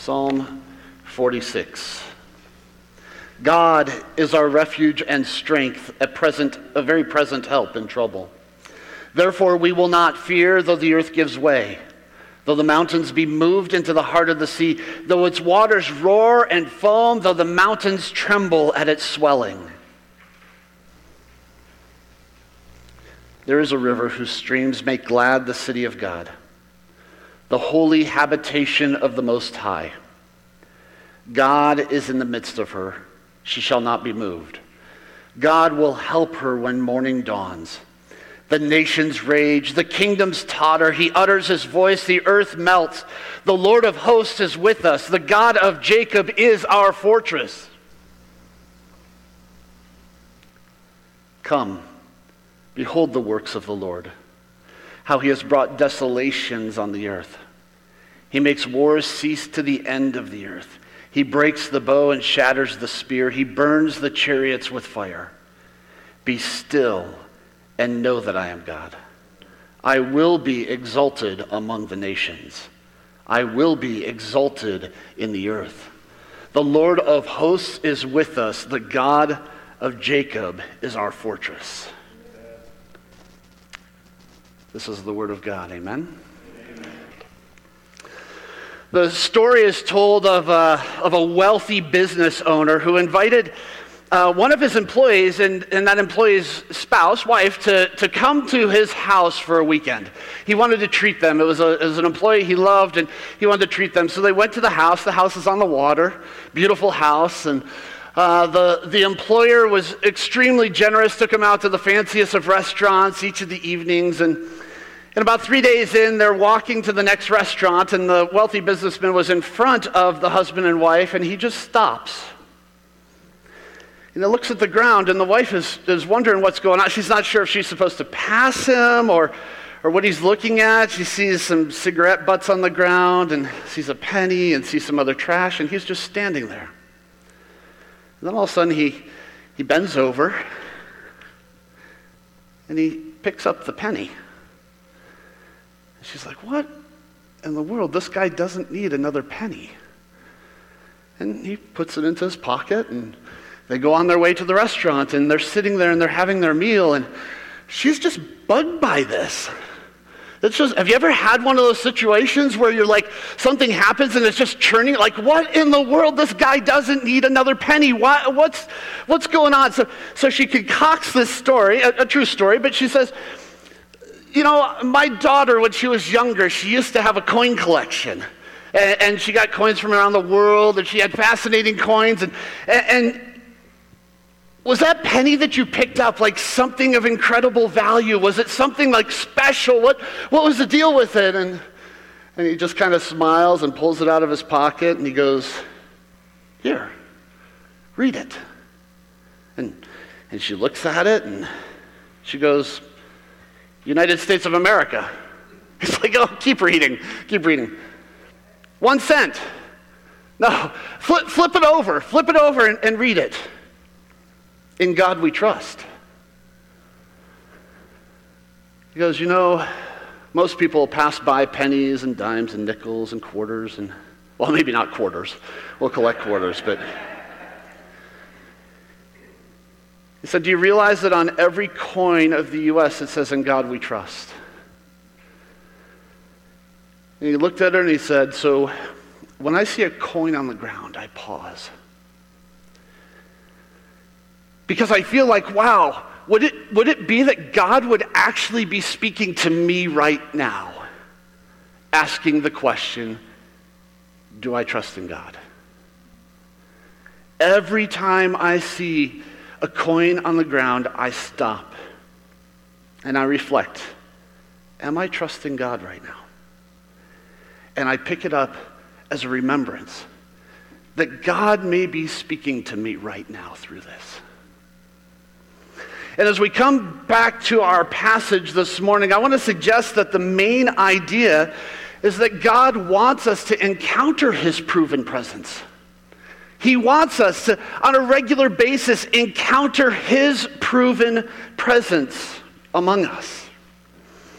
Psalm 46. God is our refuge and strength, a very present help in trouble. Therefore we will not fear, though the earth gives way, though the mountains be moved into the heart of the sea, though its waters roar and foam, though the mountains tremble at its swelling. There is a river whose streams make glad the city of God, the holy habitation of the Most High. God is in the midst of her. She shall not be moved. God will help her when morning dawns. The nations rage, the kingdoms totter. He utters his voice, the earth melts. The Lord of hosts is with us. The God of Jacob is our fortress. Come, behold the works of the Lord, how he has brought desolations on the earth. He makes wars cease to the end of the earth. He breaks the bow and shatters the spear. He burns the chariots with fire. Be still and know that I am God. I will be exalted among the nations. I will be exalted in the earth. The Lord of hosts is with us. The God of Jacob is our fortress. This is the word of God. Amen. The story is told of a wealthy business owner who invited one of his employees and that employee's wife, to come to his house for a weekend. He wanted to treat them. It was an employee he loved, and he wanted to treat them. So they went to the house. The house is on the water, beautiful house, and the employer was extremely generous, took him out to the fanciest of restaurants each of the evenings, and about 3 days in, they're walking to the next restaurant, and the wealthy businessman was in front of the husband and wife, and he just stops. And he looks at the ground, and the wife is wondering what's going on. She's not sure if she's supposed to pass him or what he's looking at. She sees some cigarette butts on the ground, and sees a penny, and sees some other trash, and he's just standing there. And then all of a sudden, he bends over, and he picks up the penny. She's like, what in the world? This guy doesn't need another penny. And he puts it into his pocket, and they go on their way to the restaurant, and they're sitting there and they're having their meal, and she's just bugged by this. Have you ever had one of those situations where you're like, something happens and it's just churning? Like, what in the world? This guy doesn't need another penny. What's going on? So she concocts this story, a true story, but she says, my daughter, when she was younger, she used to have a coin collection. And she got coins from around the world, and she had fascinating coins. And was that penny that you picked up like something of incredible value? Was it something like special? What was the deal with it? And he just kind of smiles and pulls it out of his pocket, and he goes, here, read it. And she looks at it, and she goes, United States of America. He's like, oh, keep reading. 1 cent. No, flip it over and read it. In God we trust. He goes, most people pass by pennies and dimes and nickels and quarters and, well, maybe not quarters. We'll collect quarters, but he said, do you realize that on every coin of the U.S. it says, in God we trust? And he looked at her and he said, so when I see a coin on the ground, I pause. Because I feel like, wow, would it be that God would actually be speaking to me right now, asking the question, do I trust in God? Every time I see a coin on the ground, I stop and I reflect, am I trusting God right now? And I pick it up as a remembrance that God may be speaking to me right now through this. And as we come back to our passage this morning, I want to suggest that the main idea is that God wants us to encounter his proven presence. He wants us to, on a regular basis, encounter his proven presence among us.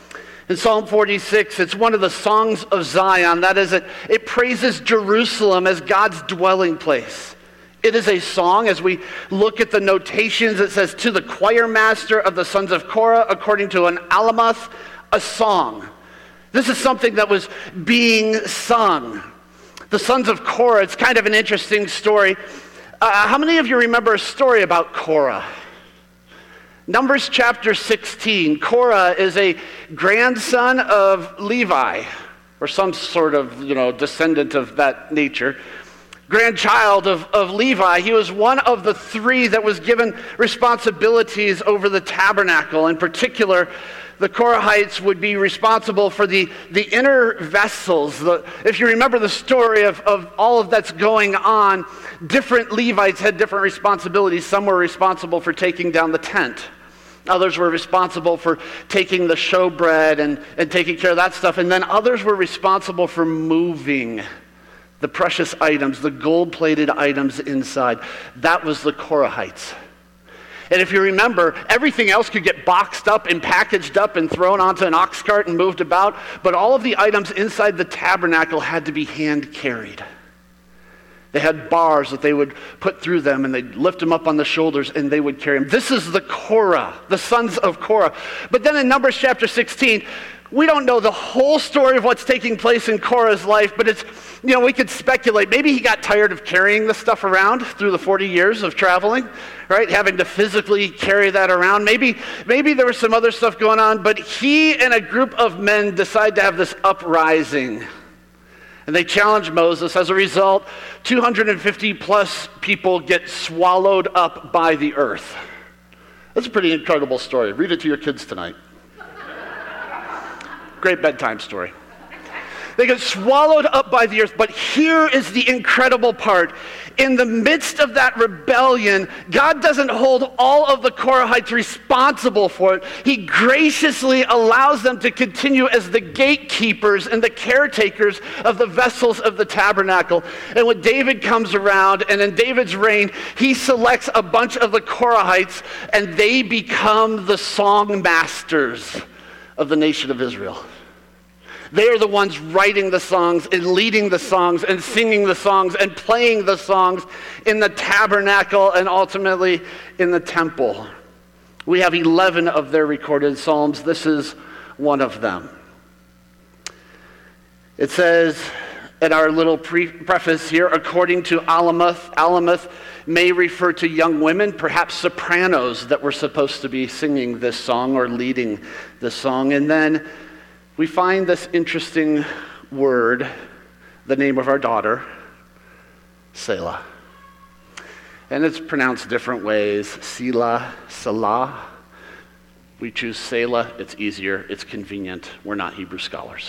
In Psalm 46, it's one of the songs of Zion. That is, it praises Jerusalem as God's dwelling place. It is a song. As we look at the notations, it says, to the choir master of the sons of Korah, according to an alamoth, a song. This is something that was being sung. The sons of Korah, it's kind of an interesting story. How many of you remember a story about Korah? Numbers chapter 16. Korah is a grandson of Levi, or some sort of, descendant of that nature. Grandchild of Levi. He was one of the three that was given responsibilities over the tabernacle. In particular, the Korahites would be responsible for the inner vessels. If you remember the story of all of that's going on, different Levites had different responsibilities. Some were responsible for taking down the tent. Others were responsible for taking the showbread and taking care of that stuff. And then others were responsible for moving the precious items, the gold-plated items inside. That was the Korahites. And if you remember, everything else could get boxed up and packaged up and thrown onto an ox cart and moved about, but all of the items inside the tabernacle had to be hand-carried. They had bars that they would put through them, and they'd lift them up on the shoulders, and they would carry them. This is the Korah, the sons of Korah. But then in Numbers chapter 16, we don't know the whole story of what's taking place in Korah's life, but it's, we could speculate. Maybe he got tired of carrying the stuff around through the 40 years of traveling, right? Having to physically carry that around. Maybe there was some other stuff going on, but he and a group of men decide to have this uprising. And they challenge Moses. As a result, 250 plus people get swallowed up by the earth. That's a pretty incredible story. Read it to your kids tonight. Great bedtime story. They get swallowed up by the earth, but here is the incredible part. In the midst of that rebellion, God doesn't hold all of the Korahites responsible for it. He graciously allows them to continue as the gatekeepers and the caretakers of the vessels of the tabernacle. And when David comes around, and in David's reign, he selects a bunch of the Korahites, and they become the song masters of the nation of Israel. They are the ones writing the songs and leading the songs and singing the songs and playing the songs in the tabernacle and ultimately in the temple. We have 11 of their recorded psalms. This is one of them. It says in our little preface here, according to alamoth. Alamoth may refer to young women, perhaps sopranos that were supposed to be singing this song or leading this song. And then we find this interesting word, the name of our daughter, Selah. And it's pronounced different ways, Selah, Salah. We choose Selah, it's easier, it's convenient. We're not Hebrew scholars.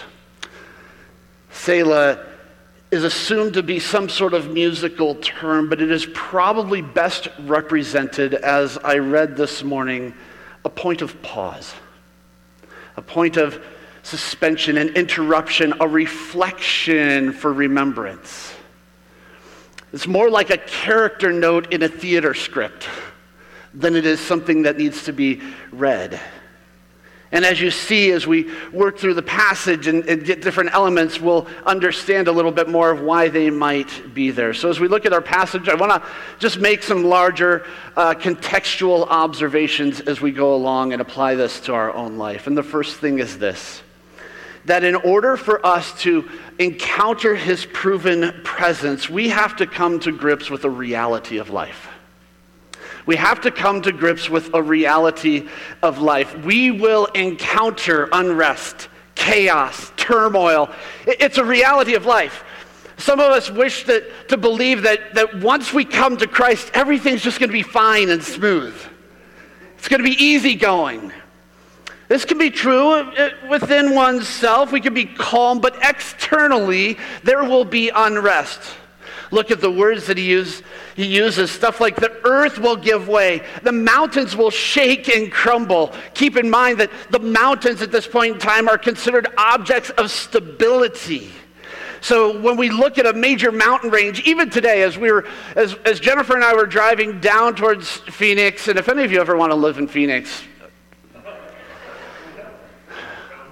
Selah is assumed to be some sort of musical term, but it is probably best represented, as I read this morning, a point of pause, a point of suspension and interruption, a reflection for remembrance. It's more like a character note in a theater script than it is something that needs to be read. And as you see, as we work through the passage and get different elements, we'll understand a little bit more of why they might be there. So as we look at our passage, I want to just make some larger contextual observations as we go along and apply this to our own life. And the first thing is this, that in order for us to encounter his proven presence, we have to come to grips with the reality of life. We have to come to grips with a reality of life. We will encounter unrest, chaos, turmoil. It's a reality of life. Some of us wish to believe that once we come to Christ, everything's just going to be fine and smooth. It's going to be easygoing. This can be true within oneself. We can be calm, but externally, there will be unrest. Look at the words that he uses, stuff like the earth will give way, the mountains will shake and crumble. Keep in mind that the mountains at this point in time are considered objects of stability. So when we look at a major mountain range, even today, as Jennifer and I were driving down towards Phoenix, and if any of you ever want to live in Phoenix,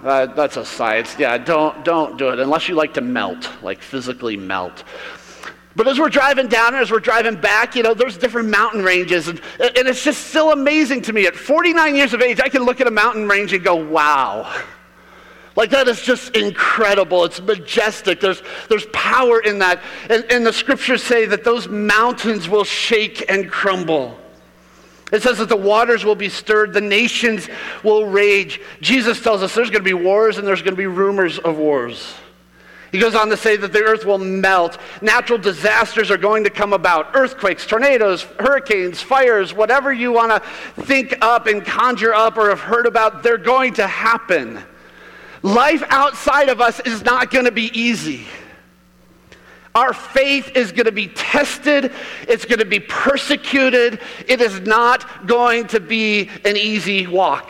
That's a science. Yeah, don't do it unless you like to melt, like physically melt. But as we're driving down and as we're driving back, there's different mountain ranges. And it's just still amazing to me. At 49 years of age, I can look at a mountain range and go, wow. Like, that is just incredible. It's majestic. There's power in that. And the scriptures say that those mountains will shake and crumble. It says that the waters will be stirred, the nations will rage. Jesus tells us there's going to be wars and there's going to be rumors of wars. He goes on to say that the earth will melt. Natural disasters are going to come about. Earthquakes, tornadoes, hurricanes, fires, whatever you want to think up and conjure up or have heard about, they're going to happen. Life outside of us is not going to be easy. Our faith is going to be tested. It's going to be persecuted. It is not going to be an easy walk.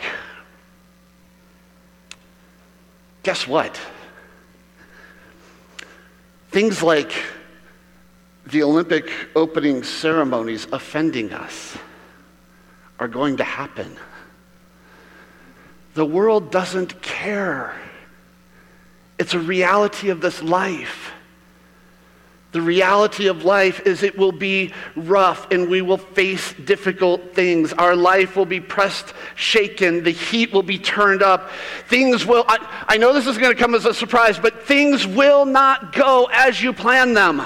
Guess what? Things like the Olympic opening ceremonies offending us are going to happen. The world doesn't care. It's a reality of this life. The reality of life is it will be rough and we will face difficult things. Our life will be pressed, shaken. The heat will be turned up. Things will, I know this is going to come as a surprise, but things will not go as you plan them.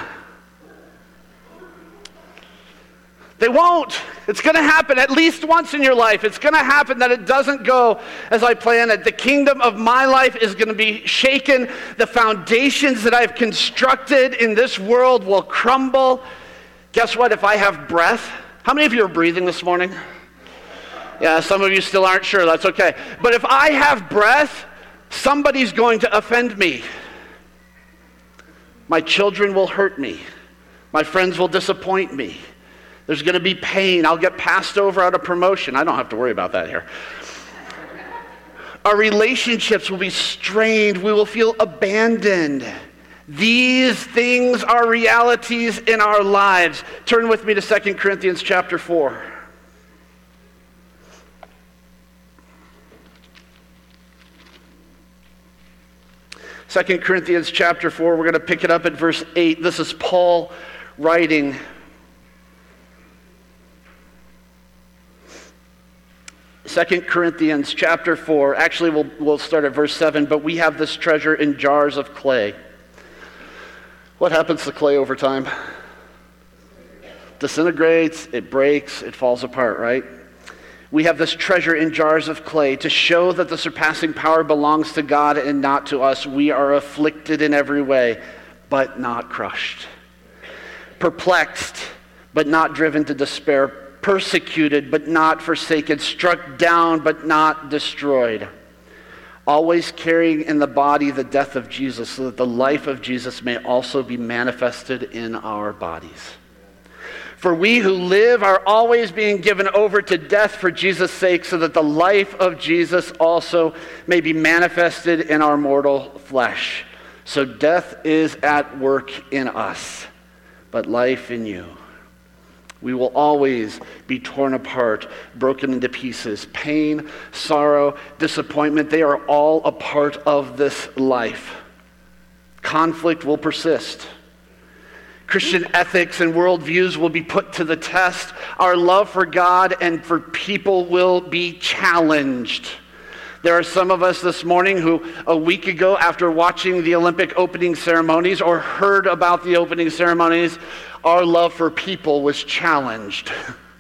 They won't. It's going to happen at least once in your life. It's going to happen that it doesn't go as I plan it. The kingdom of my life is going to be shaken. The foundations that I've constructed in this world will crumble. Guess what? If I have breath, how many of you are breathing this morning? Yeah, some of you still aren't sure. That's okay. But if I have breath, somebody's going to offend me. My children will hurt me. My friends will disappoint me. There's going to be pain. I'll get passed over out of promotion. I don't have to worry about that here. Our relationships will be strained. We will feel abandoned. These things are realities in our lives. Turn with me to 2 Corinthians chapter 4. Second Corinthians chapter 4, we're going to pick it up at verse 8. This is Paul writing. 2 Corinthians chapter 4, actually we'll start at verse 7, but we have this treasure in jars of clay. What happens to clay over time? Disintegrates, it breaks, it falls apart, right? We have this treasure in jars of clay to show that the surpassing power belongs to God and not to us. We are afflicted in every way, but not crushed. Perplexed, but not driven to despair. Persecuted, but not forsaken. Struck down, but not destroyed. Always carrying in the body the death of Jesus, so that the life of Jesus may also be manifested in our bodies. For we who live are always being given over to death for Jesus' sake, so that the life of Jesus also may be manifested in our mortal flesh. So death is at work in us, but life in you. We will always be torn apart, broken into pieces. Pain, sorrow, disappointment, they are all a part of this life. Conflict will persist. Christian ethics and worldviews will be put to the test. Our love for God and for people will be challenged. There are some of us this morning who a week ago, after watching the Olympic opening ceremonies or heard about the opening ceremonies, our love for people was challenged.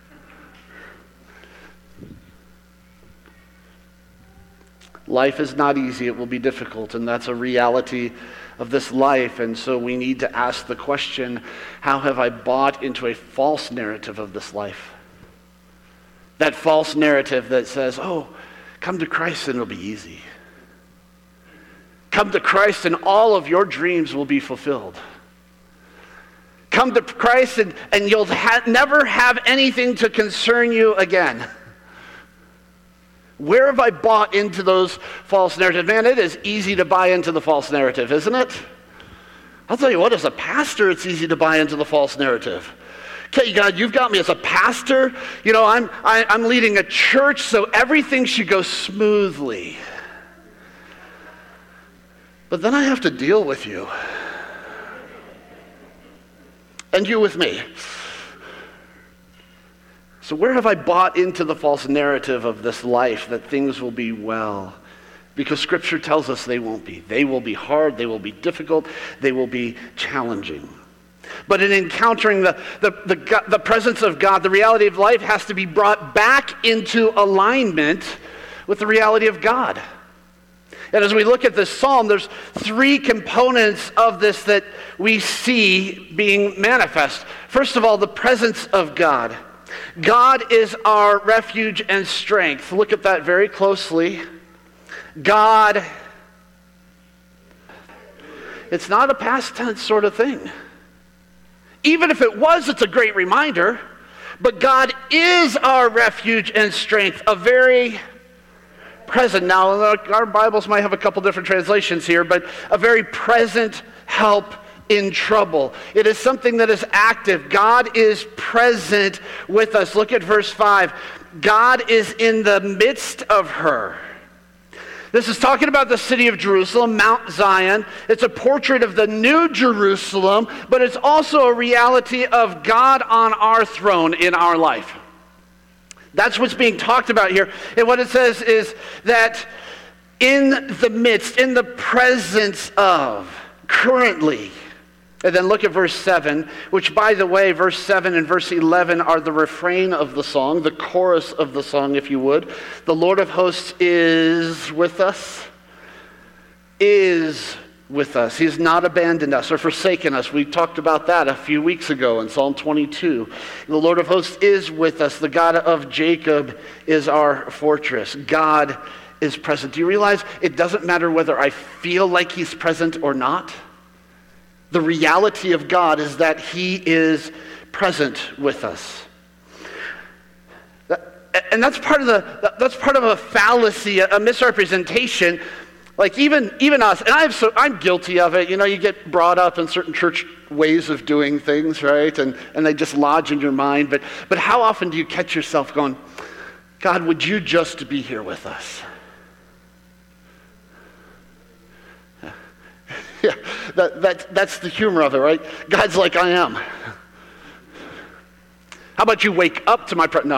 Life is not easy. It will be difficult, and that's a reality of this life. And so we need to ask the question, how have I bought into a false narrative of this life? That false narrative that says, oh, come to Christ and it'll be easy. Come to Christ and all of your dreams will be fulfilled. Come to Christ and you'll never have anything to concern you again. Where have I bought into those false narratives? Man, it is easy to buy into the false narrative, isn't it? I'll tell you what, as a pastor, it's easy to buy into the false narrative. Okay, God, you've got me as a pastor. You know, I'm leading a church, so everything should go smoothly. But then I have to deal with you. And you with me. So where have I bought into the false narrative of this life that things will be well? Because Scripture tells us they won't be. They will be hard, they will be difficult, they will be challenging. But in encountering the presence of God, the reality of life has to be brought back into alignment with the reality of God. And as we look at this psalm, there's three components of this that we see being manifest. First of all, the presence of God. God is our refuge and strength. Look at that very closely. God, it's not a past tense sort of thing. Even if it was, it's a great reminder. But God is our refuge and strength, a very present. Now, our Bibles might have a couple different translations here, but a very present help in trouble. It is something that is active. God is present with us. Look at verse 5. God is in the midst of her. This is talking about the city of Jerusalem, Mount Zion. It's a portrait of the new Jerusalem, but it's also a reality of God on our throne in our life. That's what's being talked about here. And what it says is that in the midst, in the presence of, currently. And then look at verse 7, which, by the way, verse 7 and verse 11 are the refrain of the song, the chorus of the song, if you would. The Lord of hosts is with us. Is with us. He has not abandoned us or forsaken us. We talked about that a few weeks ago in Psalm 22. The Lord of hosts is with us. The God of Jacob is our fortress. God is present. Do you realize it doesn't matter whether I feel like he's present or not? The reality of God is that he is present with us. And that's part of a fallacy, a misrepresentation. Like even us, and I'm guilty of it. You know, you get brought up in certain church ways of doing things, right? And they just lodge in your mind. But how often do you catch yourself going, God, would you just be here with us? Yeah, that's the humor of it, right? God's like, I am. How about you wake up to my presence? No,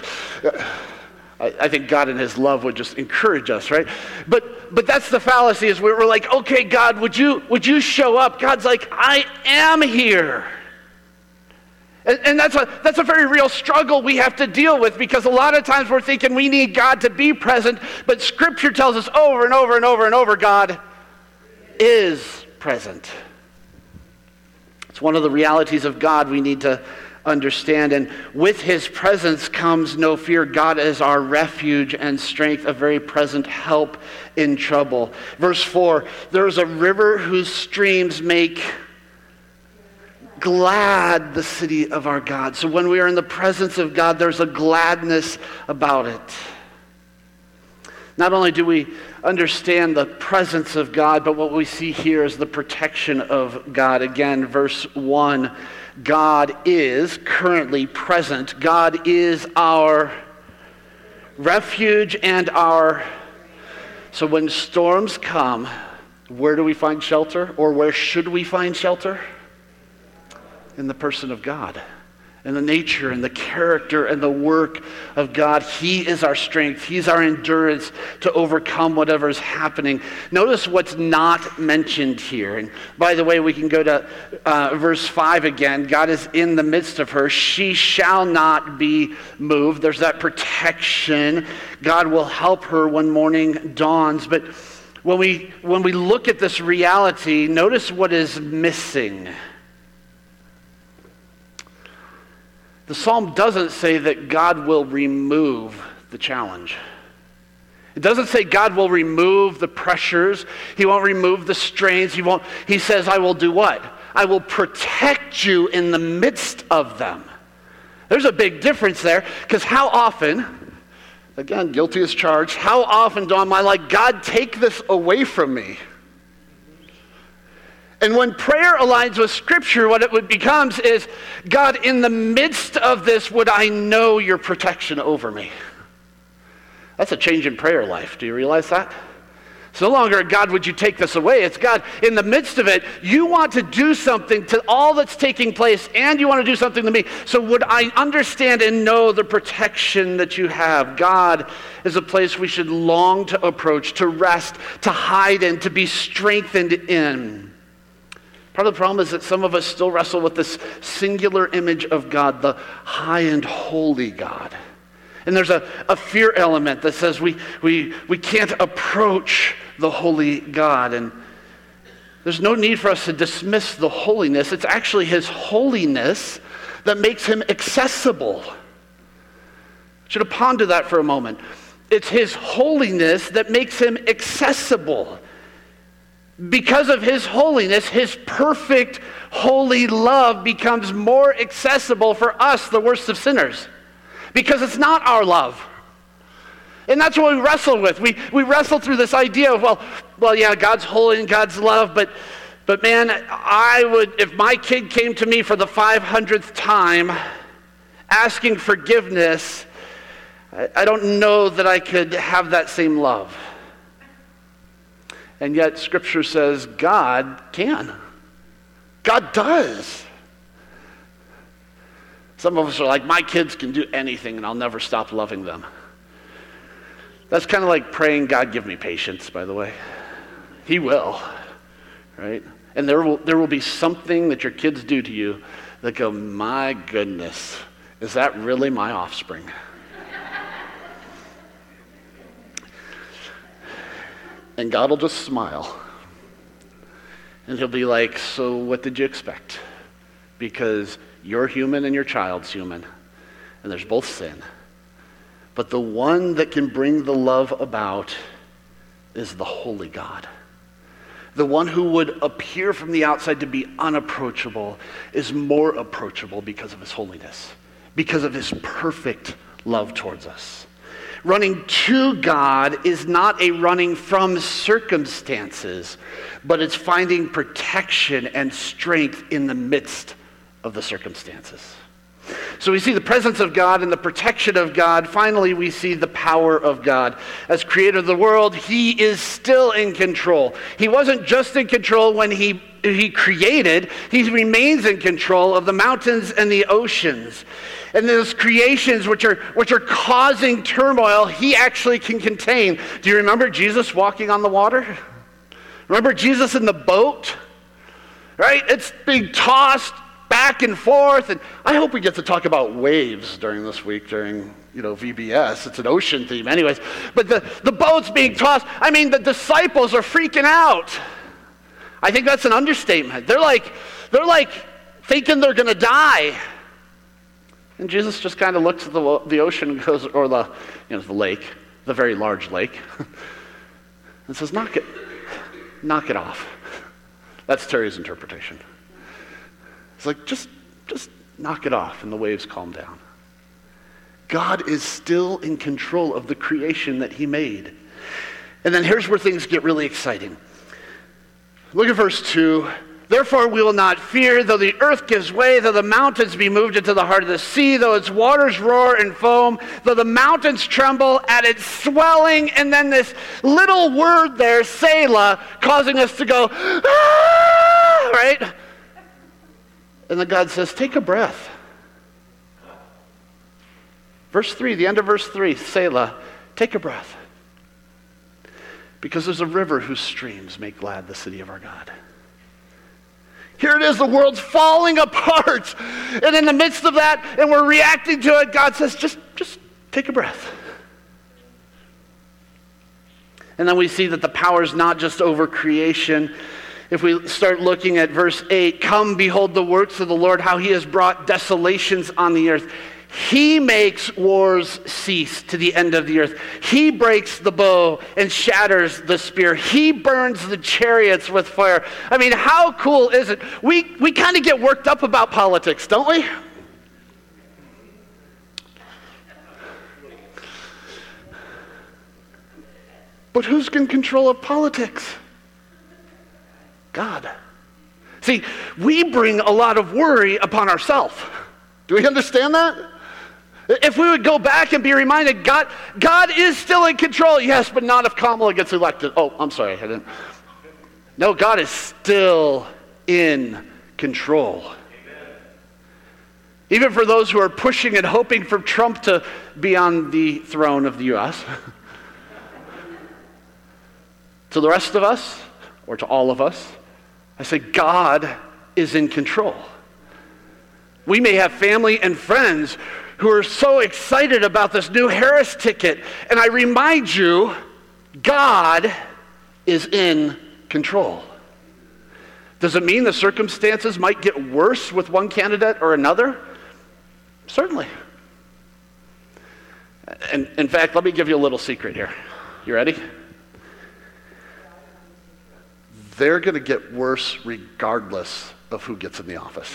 I think God in his love would just encourage us, right? But that's the fallacy, is we're like, okay, God, would you show up? God's like, I am here. And that's a very real struggle we have to deal with, because a lot of times we're thinking we need God to be present, but Scripture tells us over and over and over and over, God is present. It's one of the realities of God we need to understand. And with his presence comes no fear. God is our refuge and strength, a very present help in trouble. Verse 4, there is a river whose streams make glad the city of our God. So when we are in the presence of God, there's a gladness about it. Not only do we understand the presence of God, but what we see here is the protection of God. Again, verse 1, God is currently present. God is our refuge and our... So when storms come, where do we find shelter? Or where should we find shelter? In the person of God. And the nature and the character and the work of God. He is our strength. He's our endurance to overcome whatever is happening. Notice what's not mentioned here. And by the way, we can go to verse 5 again. God is in the midst of her. She shall not be moved. There's that protection. God will help her when morning dawns. But when we look at this reality, notice what is missing. The psalm doesn't say that God will remove the challenge. It doesn't say God will remove the pressures. He won't remove the strains. He says, I will do what? I will protect you in the midst of them. There's a big difference there, because how often, again, guilty as charged, how often am I like, God, take this away from me? And when prayer aligns with Scripture, what it becomes is, God, in the midst of this, would I know your protection over me? That's a change in prayer life. Do you realize that? It's no longer, God, would you take this away? It's, God, in the midst of it, you want to do something to all that's taking place, and you want to do something to me. So would I understand and know the protection that you have? God is a place we should long to approach, to rest, to hide in, to be strengthened in. Part of the problem is that some of us still wrestle with this singular image of God, the high and holy God. And there's a fear element that says we can't approach the holy God. And there's no need for us to dismiss the holiness. It's actually his holiness that makes him accessible. I should have pondered that for a moment. It's his holiness that makes him accessible. Because of his holiness, his perfect, holy love becomes more accessible for us, the worst of sinners. Because it's not our love. And that's what we wrestle with. We wrestle through this idea of, well, yeah, God's holy and God's love, but man, I would, if my kid came to me for the 500th time asking forgiveness, I don't know that I could have that same love. And yet Scripture says God can. God does. Some of us are like, my kids can do anything and I'll never stop loving them. That's kind of like praying, God, give me patience, by the way. He will, right? And there will be something that your kids do to you that go, my goodness, is that really my offspring? And God will just smile. And he'll be like, so what did you expect? Because you're human and your child's human. And there's both sin. But the one that can bring the love about is the holy God. The one who would appear from the outside to be unapproachable is more approachable because of his holiness, because of his perfect love towards us. Running to God is not a running from circumstances, but it's finding protection and strength in the midst of the circumstances. So we see the presence of God and the protection of God. Finally, we see the power of God. As creator of the world, he is still in control. He wasn't just in control when he created. He remains in control of the mountains and the oceans. And those creations which are causing turmoil, he actually can contain. Do you remember Jesus walking on the water? Remember Jesus in the boat? Right? It's being tossed back and forth, and I hope we get to talk about waves during this week, during VBS. It's an ocean theme anyways. But the boat's being tossed. I mean, the disciples are freaking out. I think that's an understatement. They're like thinking they're going to die. And Jesus just kind of looks at the ocean and goes, or the lake, the very large lake, and says, knock it off. That's Terry's interpretation. It's like, just knock it off, and the waves calm down. God is still in control of the creation that he made. And then here's where things get really exciting. Look at verse 2. Therefore we will not fear, though the earth gives way, though the mountains be moved into the heart of the sea, though its waters roar and foam, though the mountains tremble at its swelling. And then this little word there, Selah, causing us to go, ah, right? And then God says, take a breath. Verse 3, the end of verse 3, Selah, take a breath. Because there's a river whose streams make glad the city of our God. Here it is, the world's falling apart. And in the midst of that, and we're reacting to it, God says, just take a breath. And then we see that the power is not just over creation. If we start looking at verse 8, come behold the works of the Lord, how he has brought desolations on the earth. He makes wars cease to the end of the earth. He breaks the bow and shatters the spear. He burns the chariots with fire. I mean, how cool is it? We kind of get worked up about politics, don't we? But who's in control of politics? God. See, we bring a lot of worry upon ourselves. Do we understand that? If we would go back and be reminded, God is still in control. Yes, but not if Kamala gets elected. Oh, I'm sorry, I didn't. No, God is still in control. Amen. Even for those who are pushing and hoping for Trump to be on the throne of the U.S. To the rest of us, or to all of us, I say God is in control. We may have family and friends who are so excited about this new Harris ticket, and I remind you, God is in control. Does it mean the circumstances might get worse with one candidate or another? Certainly. And in fact, let me give you a little secret here. You ready? They're going to get worse regardless of who gets in the office.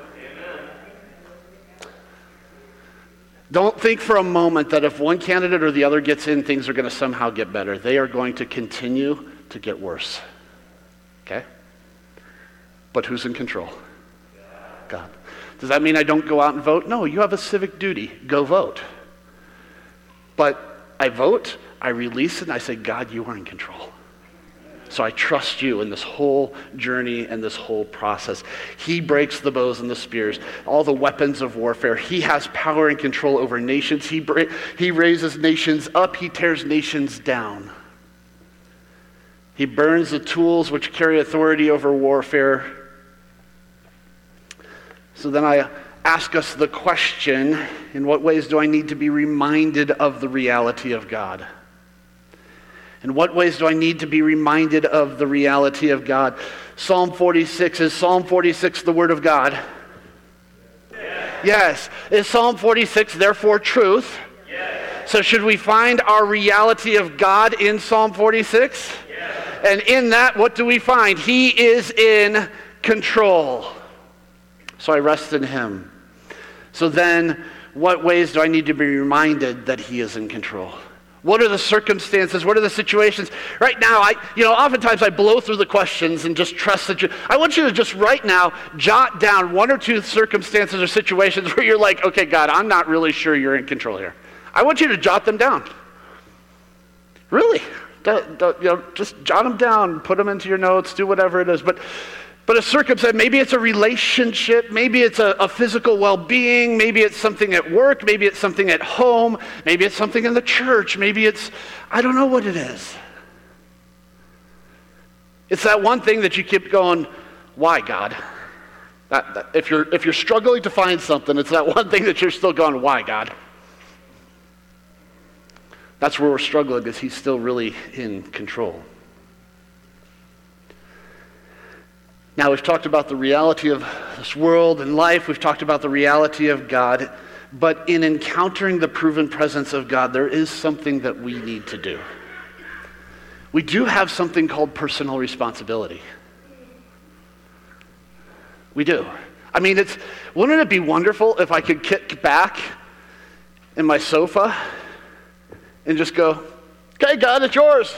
Don't think for a moment that if one candidate or the other gets in, things are going to somehow get better. They are going to continue to get worse. Okay? But who's in control? God. Does that mean I don't go out and vote? No, you have a civic duty. Go vote. But I vote, I release it, and I say, God, you are in control. So I trust you in this whole journey and this whole process. He breaks the bows and the spears, all the weapons of warfare. He has power and control over nations. He raises nations up. He tears nations down. He burns the tools which carry authority over warfare. So then I ask us the question, in what ways do I need to be reminded of the reality of God? In what ways do I need to be reminded of the reality of God? Psalm 46, is Psalm 46 the Word of God? Yes. Is Psalm 46 therefore truth? Yes. So should we find our reality of God in Psalm 46? Yes. And in that, what do we find? He is in control. So I rest in him. So then, what ways do I need to be reminded that he is in control? What are the circumstances? What are the situations? Right now, oftentimes I blow through the questions and just trust that I want you to just right now jot down one or two circumstances or situations where you're like, okay, God, I'm not really sure you're in control here. I want you to jot them down. Really. Just jot them down, put them into your notes, do whatever it is. But a circumstance, maybe it's a relationship, maybe it's a physical well-being, maybe it's something at work, maybe it's something at home, maybe it's something in the church, maybe it's, I don't know what it is. It's that one thing that you keep going, why, God? If you're struggling to find something, it's that one thing that you're still going, why, God? That's where we're struggling, because he's still really in control. Now, we've talked about the reality of this world and life. We've talked about the reality of God. But in encountering the proven presence of God, there is something that we need to do. We do have something called personal responsibility. We do. I mean, wouldn't it be wonderful if I could kick back in my sofa and just go, okay, God, it's yours.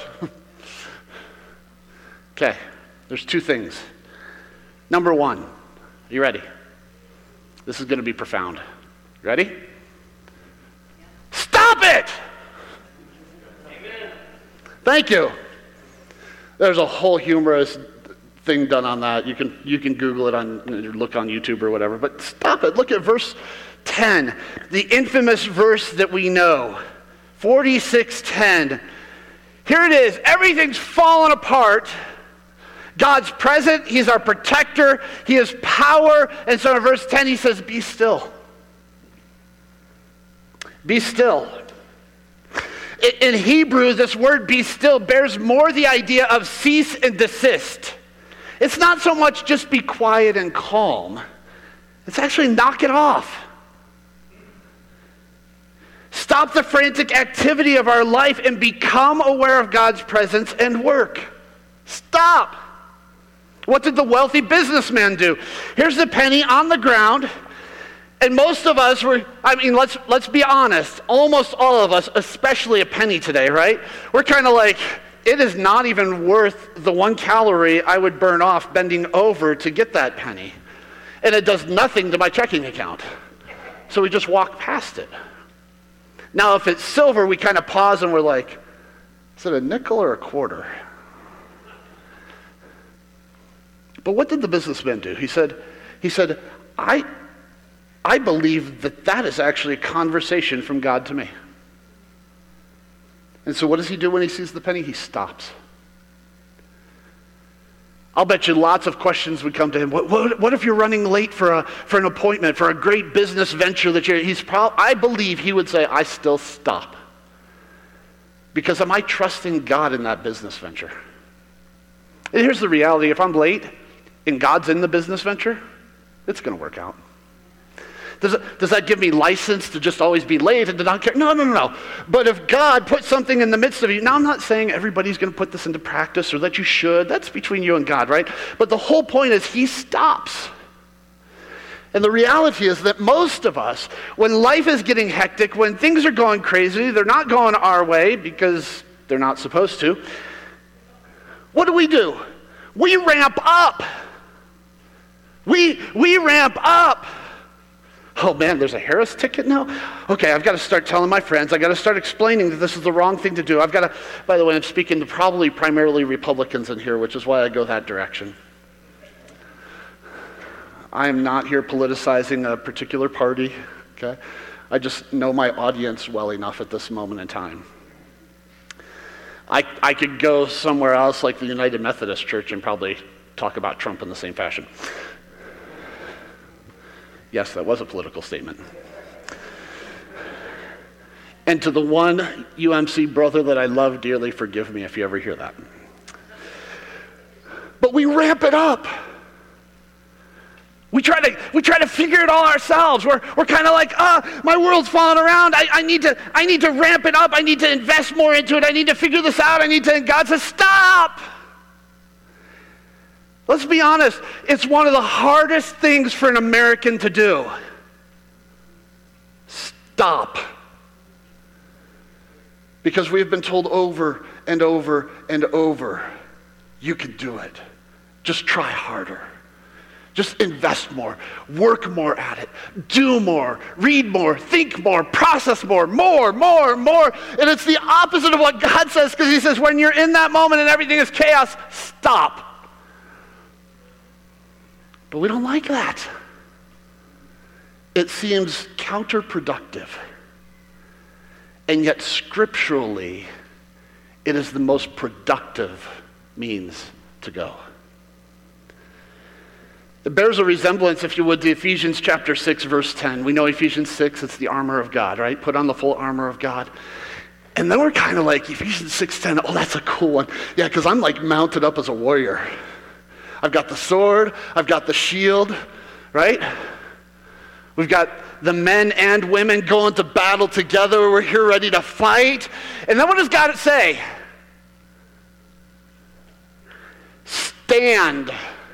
Okay, there's two things. Number one, are you ready? This is going to be profound. Ready? Stop it! Amen. Thank you. There's a whole humorous thing done on that. You can Google it look on YouTube or whatever. But stop it. Look at verse 10, the infamous verse that we know, 46:10. Here it is. Everything's fallen apart. God's present. He's our protector. He has power. And so in verse 10 he says, be still. Be still. In Hebrew, this word be still bears more the idea of cease and desist. It's not so much just be quiet and calm. It's actually knock it off. Stop the frantic activity of our life and become aware of God's presence and work. Stop. What did the wealthy businessman do? Here's the penny on the ground, and most of us let's be honest, almost all of us, especially a penny today, right? We're kind of like, it is not even worth the 1 calorie I would burn off bending over to get that penny. And it does nothing to my checking account. So we just walk past it. Now, if it's silver, we kind of pause and we're like, is it a nickel or a quarter? But what did the businessman do? He said, I believe that is actually a conversation from God to me. And so what does he do when he sees the penny? He stops. I'll bet you lots of questions would come to him. What if you're running late for an appointment, for a great business venture that I believe he would say, I still stop. Because am I trusting God in that business venture? And here's the reality. If I'm late and God's in the business venture, it's going to work out. Does that give me license to just always be late and to not care? No. But if God puts something in the midst of you, now I'm not saying everybody's going to put this into practice or that you should. That's between you and God, right? But the whole point is he stops. And the reality is that most of us, when life is getting hectic, when things are going crazy, they're not going our way because they're not supposed to, what do? We ramp up. We ramp up. Oh man, there's a Harris ticket now? Okay, I've got to start telling my friends. I've got to start explaining that this is the wrong thing to do. By the way, I'm speaking to probably primarily Republicans in here, which is why I go that direction. I am not here politicizing a particular party, okay? I just know my audience well enough at this moment in time. I could go somewhere else like the United Methodist Church and probably talk about Trump in the same fashion. Yes, that was a political statement. And to the one UMC brother that I love dearly, forgive me if you ever hear that. But we ramp it up. We try to figure it all ourselves. We're kind of like, my world's falling around. I need to ramp it up. I need to invest more into it. I need to figure this out. And God says, stop. Let's be honest, it's one of the hardest things for an American to do. Stop. Because we've been told over and over and over, you can do it. Just try harder. Just invest more. Work more at it. Do more. Read more. Think more. Process more. More. And it's the opposite of what God says, because he says when you're in that moment and everything is chaos, stop. But we don't like that. It seems counterproductive. And yet scripturally, it is the most productive means to go. It bears a resemblance, if you would, to Ephesians chapter 6, verse 10. We know Ephesians 6, it's the armor of God, right? Put on the full armor of God. And then we're kind of like, Ephesians 6:10, oh, that's a cool one. Yeah, because I'm like mounted up as a warrior. I've got the sword, I've got the shield, right? We've got the men and women going to battle together. We're here ready to fight. And then what does God say? Stand.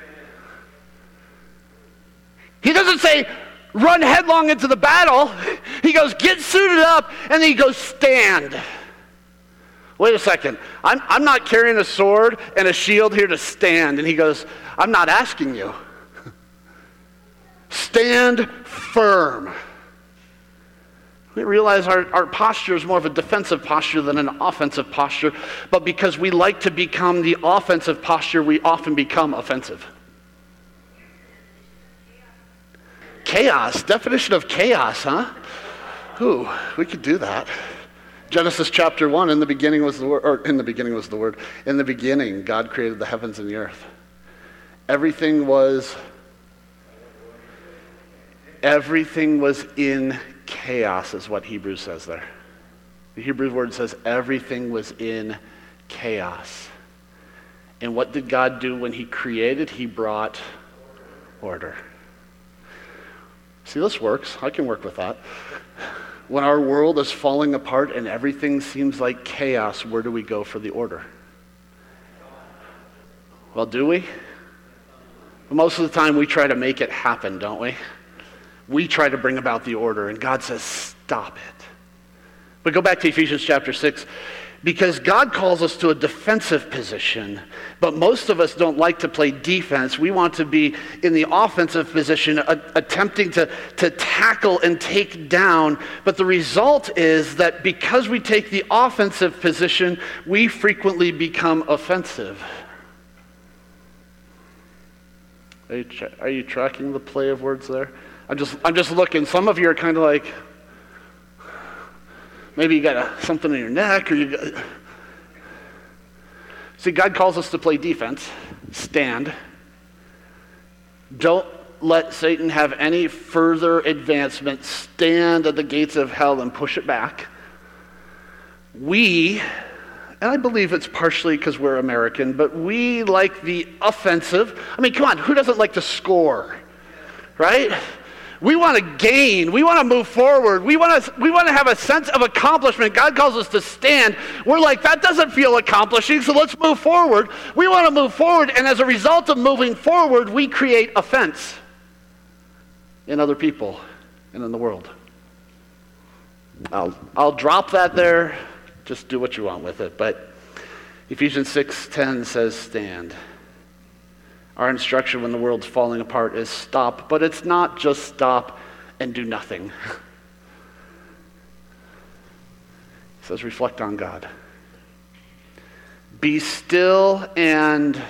He doesn't say, run headlong into the battle. He goes, get suited up, and then he goes, stand. Wait a second. I'm not carrying a sword and a shield here to stand. And he goes, I'm not asking you. Stand firm. We realize our posture is more of a defensive posture than an offensive posture. But because we like to become the offensive posture, we often become offensive. Chaos. Definition of chaos, huh? Ooh, we could do that. Genesis chapter 1, in the beginning was the Word. In the beginning, God created the heavens and the earth. Everything was in chaos, is what Hebrews says there. The Hebrew word says everything was in chaos. And what did God do when he created? He brought order. See, this works. I can work with that. When our world is falling apart and everything seems like chaos, where do we go for the order? Well, do we? Most of the time we try to make it happen, don't we? We try to bring about the order, and God says, stop it. But go back to Ephesians chapter 6. Because God calls us to a defensive position, but most of us don't like to play defense. We want to be in the offensive position, attempting to tackle and take down. But the result is that because we take the offensive position, we frequently become offensive. Are you tracking the play of words there? I'm just looking. Some of you are kind of like, maybe you got something in your neck, or you got... See, God calls us to play defense. Stand. Don't let Satan have any further advancement. Stand at the gates of hell and push it back. We, and I believe it's partially because we're American, but we like the offensive. I mean, come on, who doesn't like to score, right? We want to gain. We want to move forward. We want to have a sense of accomplishment. God calls us to stand. We're like, that doesn't feel accomplishing, so let's move forward. We want to move forward, and as a result of moving forward, we create offense in other people and in the world. I'll drop that there. Just do what you want with it. But Ephesians 6:10 says stand. Our instruction when the world's falling apart is stop, but it's not just stop and do nothing. It says reflect on God. Be still and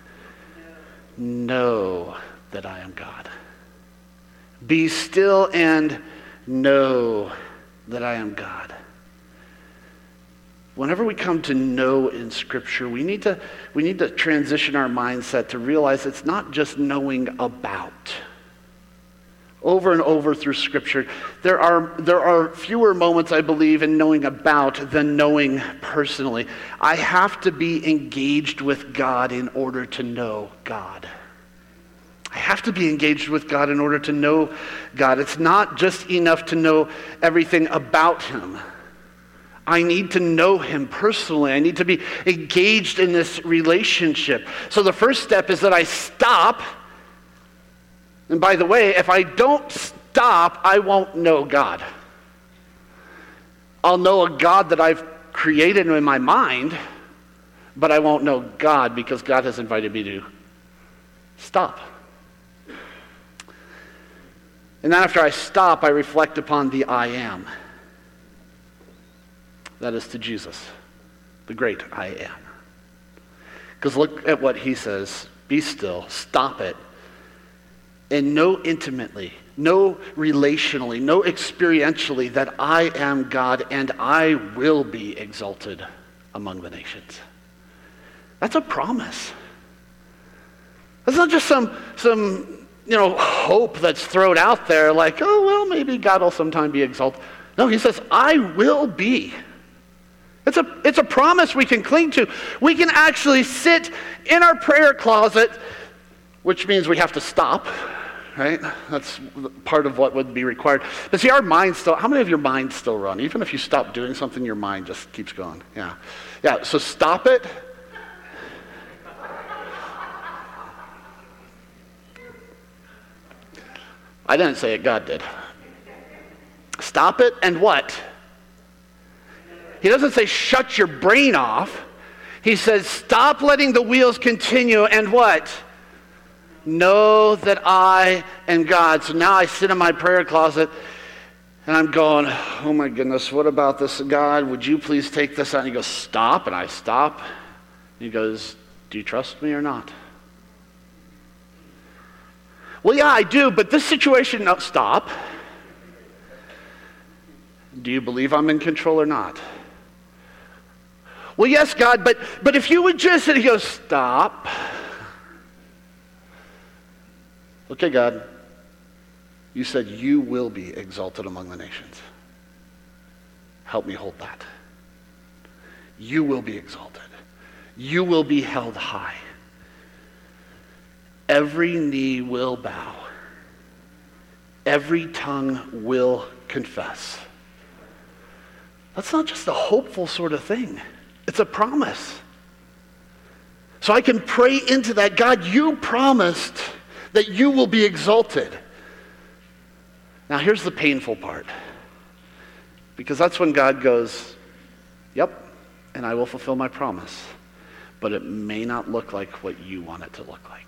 know that I am God. Be still and know that I am God. Whenever we come to know in Scripture, we need to transition our mindset to realize it's not just knowing about. Over and over through Scripture, there are fewer moments, I believe, in knowing about than knowing personally. I have to be engaged with God in order to know God. I have to be engaged with God in order to know God. It's not just enough to know everything about Him. I need to know Him personally. I need to be engaged in this relationship. So the first step is that I stop. And by the way, if I don't stop, I won't know God. I'll know a God that I've created in my mind, but I won't know God because God has invited me to stop. And then after I stop, I reflect upon the I am. That is to Jesus, the great I am. Because look at what He says. Be still, stop it, and know intimately, know relationally, know experientially that I am God and I will be exalted among the nations. That's a promise. That's not just some hope that's thrown out there like, oh, well, maybe God will sometime be exalted. No, He says, I will be. It's a promise we can cling to. We can actually sit in our prayer closet, which means we have to stop, right? That's part of what would be required. But see, our minds still, how many of your minds still run? Even if you stop doing something, your mind just keeps going. Yeah, so stop it. I didn't say it, God did. Stop it and what? He doesn't say shut your brain off. He says stop letting the wheels continue and what? Know that I am God. So now I sit in my prayer closet and I'm going, oh my goodness, what about this? God, would you please take this out? And He goes, stop, and I stop. And He goes, do you trust me or not? Well, yeah, I do, but this situation, no, stop. Do you believe I'm in control or not? Well, yes, God, but if you would just, and He goes, stop. Okay, God, you said you will be exalted among the nations. Help me hold that. You will be exalted. You will be held high. Every knee will bow. Every tongue will confess. That's not just a hopeful sort of thing. It's a promise. So I can pray into that. God, you promised that you will be exalted. Now here's the painful part. Because that's when God goes, yep, and I will fulfill my promise, but it may not look like what you want it to look like.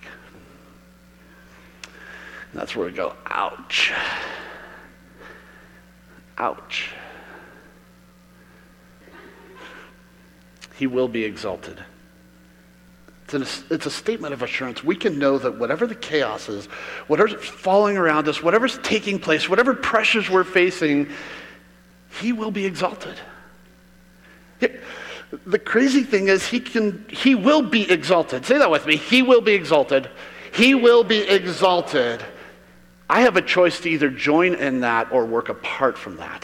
And that's where we go, ouch. Ouch. He will be exalted. It's a statement of assurance. We can know that whatever the chaos is, whatever's falling around us, whatever's taking place, whatever pressures we're facing, he will be exalted. The crazy thing is he will be exalted. Say that with me. He will be exalted. He will be exalted. I have a choice to either join in that or work apart from that.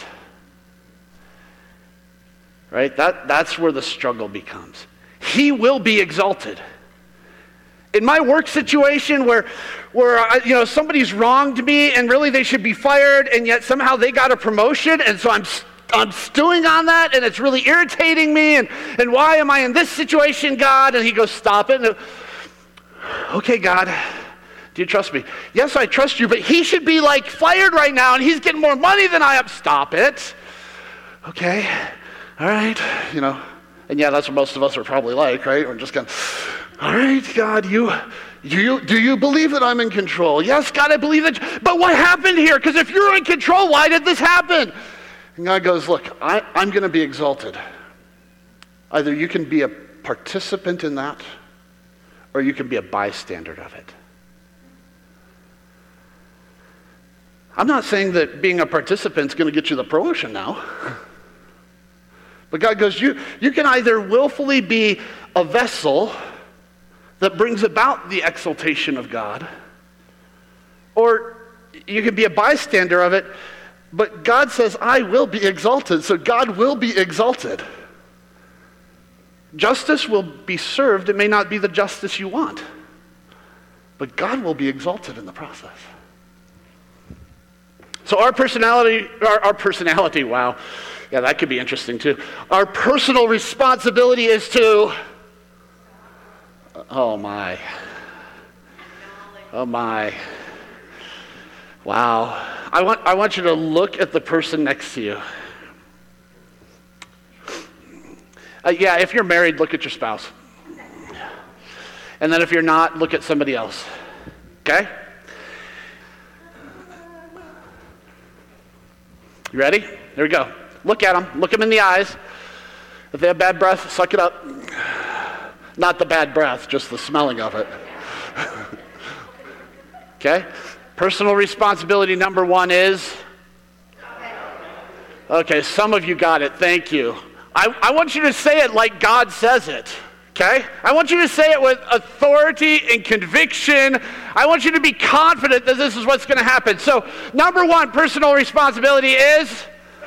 Right? That's where the struggle becomes. He will be exalted. In my work situation where somebody's wronged me and really they should be fired, and yet somehow they got a promotion, and so I'm stewing on that, and it's really irritating me, and why am I in this situation, God? And he goes, stop it. And, okay, God, do you trust me? Yes, I trust you, but he should be like fired right now, and he's getting more money than I am. Stop it. Okay, all right, and yeah, that's what most of us are probably like, right? We're just going, all right, God, do you believe that I'm in control? Yes, God, I believe that. But what happened here? Because if you're in control, why did this happen? And God goes, look, I'm going to be exalted. Either you can be a participant in that, or you can be a bystander of it. I'm not saying that being a participant is going to get you the promotion now. But God goes, you can either willfully be a vessel that brings about the exaltation of God, or you can be a bystander of it, but God says, I will be exalted, so God will be exalted. Justice will be served. It may not be the justice you want, but God will be exalted in the process. So our personality, wow. Yeah, that could be interesting too. Our personal responsibility is to, oh my, wow. I want you to look at the person next to you. Yeah, if you're married, look at your spouse. And then if you're not, look at somebody else. Okay? You ready? Here we go. Look at them. Look them in the eyes. If they have bad breath, suck it up. Not the bad breath, just the smelling of it. Okay? Personal responsibility number one is? Okay, some of you got it. Thank you. I want you to say it like God says it. Okay? I want you to say it with authority and conviction. I want you to be confident that this is what's going to happen. So, number one, personal responsibility is?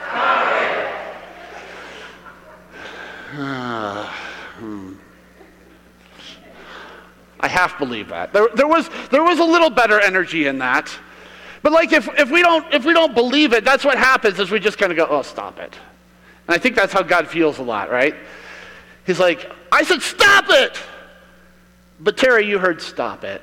I half believe that. There was a little better energy in that. But like if we don't believe it, that's what happens is we just kind of go, oh, stop it. And I think that's how God feels a lot, right? He's like, I said stop it. But Terry, you heard stop it.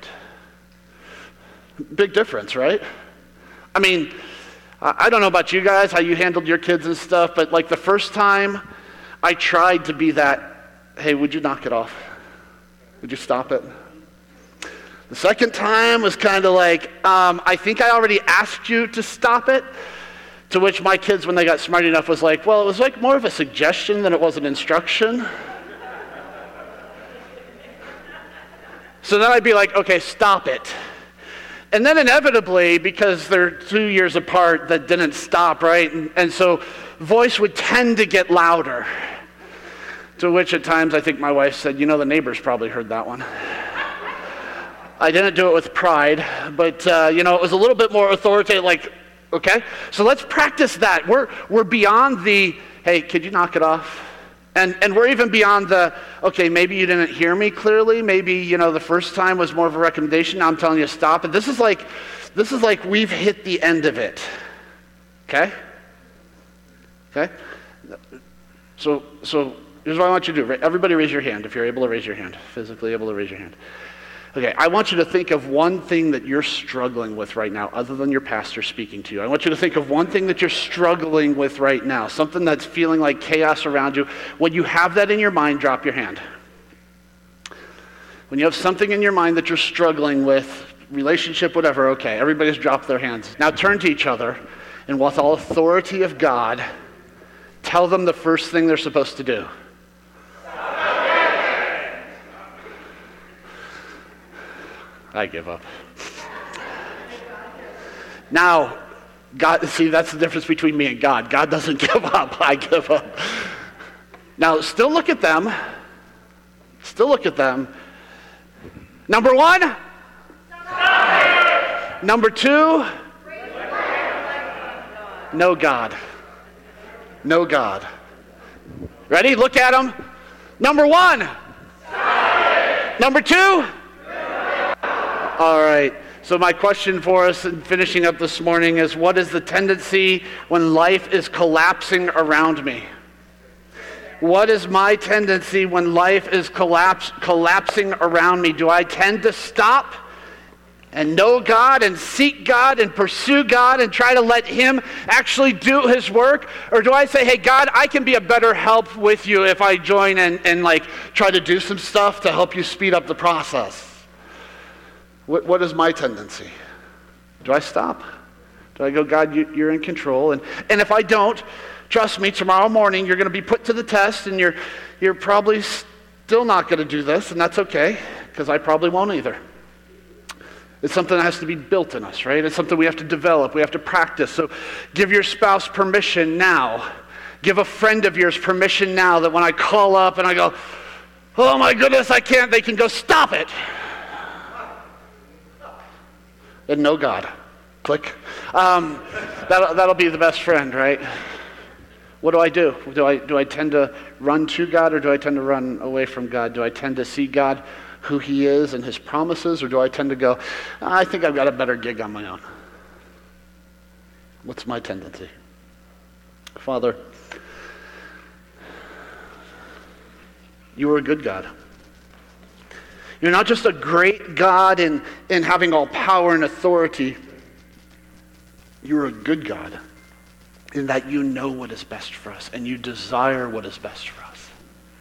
Big difference, right? I mean, I don't know about you guys, how you handled your kids and stuff, but like the first time I tried to be that, hey, would you knock it off? Would you stop it? The second time was kind of like, I think I already asked you to stop it. To which my kids, when they got smart enough, was like, well, it was like more of a suggestion than it was an instruction. So then I'd be like, okay, stop it. And then inevitably, because they're 2 years apart, that didn't stop, right? And so voice would tend to get louder. To which at times I think my wife said, the neighbors probably heard that one. I didn't do it with pride, but it was a little bit more authoritative, like, okay? So let's practice that. We're beyond the, hey, could you knock it off? And we're even beyond the, okay, maybe you didn't hear me clearly. Maybe, the first time was more of a recommendation. Now I'm telling you to stop. And this is like we've hit the end of it. Okay? Okay? So here's what I want you to do. Everybody raise your hand if you're able to raise your hand. Physically able to raise your hand. Okay, I want you to think of one thing that you're struggling with right now, other than your pastor speaking to you. I want you to think of one thing that you're struggling with right now, something that's feeling like chaos around you. When you have that in your mind, drop your hand. When you have something in your mind that you're struggling with, relationship, whatever, okay, everybody's dropped their hands. Now turn to each other, and with all authority of God, tell them the first thing they're supposed to do. I give up. Now, God, see, that's the difference between me and God. God doesn't give up. I give up. Now, still look at them. Still look at them. Number one. Number two. No God. No God. Ready? Look at them. Number one. Number two. All right. So my question for us in finishing up this morning is, what is the tendency when life is collapsing around me? What is my tendency when life is collapsing around me? Do I tend to stop and know God and seek God and pursue God and try to let Him actually do His work? Or do I say, hey, God, I can be a better help with you if I join and like try to do some stuff to help you speed up the process? What is my tendency? Do I stop? Do I go, God, you're in control? And if I don't, trust me, tomorrow morning you're going to be put to the test, and you're probably still not going to do this, and that's okay, because I probably won't either. It's something that has to be built in us, right? It's something we have to develop, we have to practice. So give your spouse permission now. Give a friend of yours permission now that when I call up and I go, oh my goodness, I can't, they can go, stop it. And no God. Click. That'll be the best friend, right? What do I do? Do I tend to run to God, or do I tend to run away from God? Do I tend to see God who He is and His promises, or do I tend to go, I think I've got a better gig on my own? What's my tendency? Father, You are a good God. You're not just a great God in having all power and authority. You're a good God in that You know what is best for us and You desire what is best for us.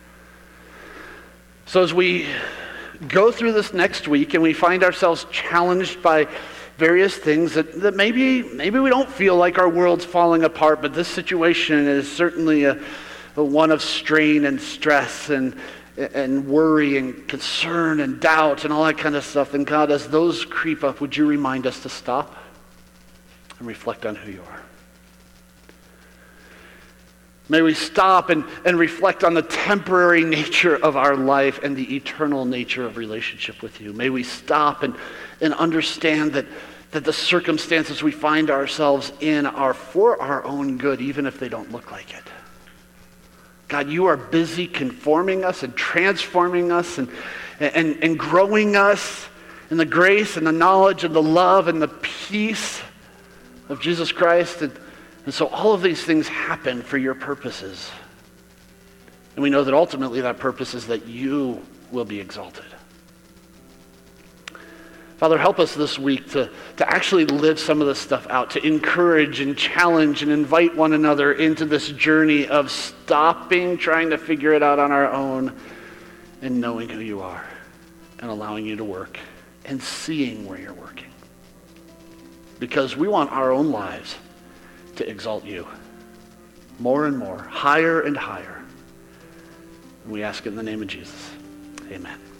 So as we go through this next week and we find ourselves challenged by various things that maybe we don't feel like our world's falling apart, but this situation is certainly a one of strain and stress and worry and concern and doubt and all that kind of stuff. And God, as those creep up, would You remind us to stop and reflect on who You are? May we stop and reflect on the temporary nature of our life and the eternal nature of relationship with You. May we stop and understand that the circumstances we find ourselves in are for our own good, even if they don't look like it. God, You are busy conforming us and transforming us and growing us in the grace and the knowledge and the love and the peace of Jesus Christ. And so all of these things happen for Your purposes. And we know that ultimately that purpose is that You will be exalted. Father, help us this week to actually live some of this stuff out, to encourage and challenge and invite one another into this journey of stopping trying to figure it out on our own and knowing who You are and allowing You to work and seeing where You're working. Because we want our own lives to exalt You more and more, higher and higher. And we ask it in the name of Jesus. Amen.